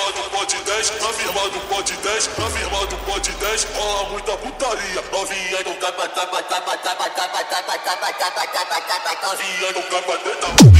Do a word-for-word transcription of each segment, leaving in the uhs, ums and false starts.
do pote dez, na firma do pote dez, na firma do pote dez, rola muita putaria. Novinha do capa, capa, capa, capa, capa, capa, capa, capa, capa, capa, novinha do capa dentro.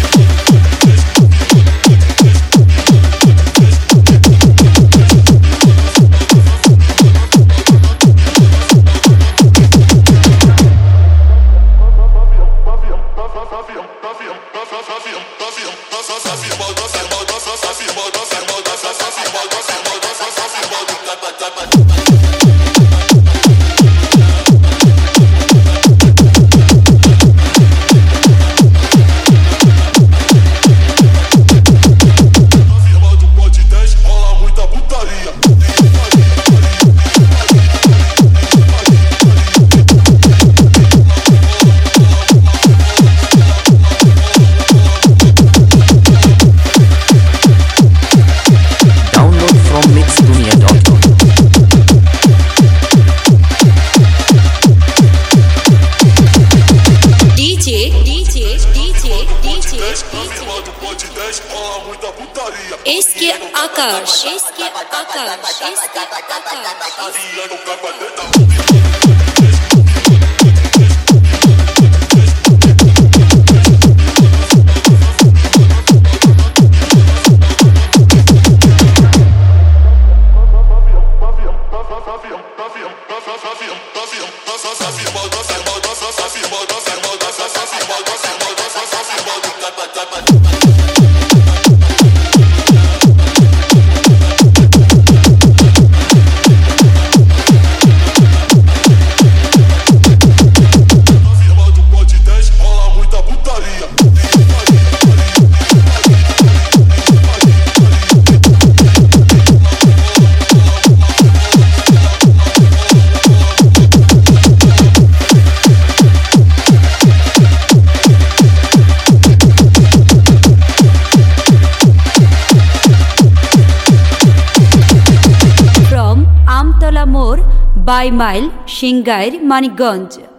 Eski Akash, eski Akash, eski Akash. By Mile, Shingair, Maniganj.